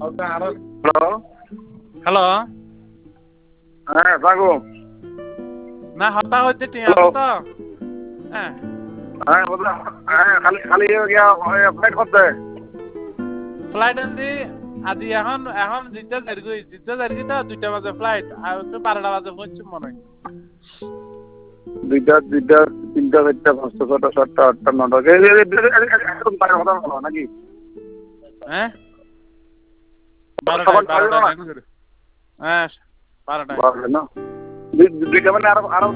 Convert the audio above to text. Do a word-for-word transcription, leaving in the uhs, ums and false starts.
hello hello হ্যাঁ থাকো না হতা হইতে ঠিক হ্যালো আছে তো হ্যাঁ হ্যাঁ বুঝলাম হ্যাঁ খালি খালি গিয়া ফ্লাইট করতে ফ্লাইট আনছি আজি এখন এখন জিদ্দা জারগুই জিদ্দা জারগি তো দুইটা বাজে ফ্লাইট আর তো বারোটা বাজে পৌঁছছি মনে হয় দুইটা দুইটা তিনটা চারটা পাঁচটা ছটা সাতটা আটটা নটা একদম তার কথা বলো নাকি হ্যাঁ বারোটায় সকাল সাড়ে বারোটায় নটা লাইন করে হ্যাঁ বারোটায় বারোটা না দুই- দুইটা মানে আরো আরো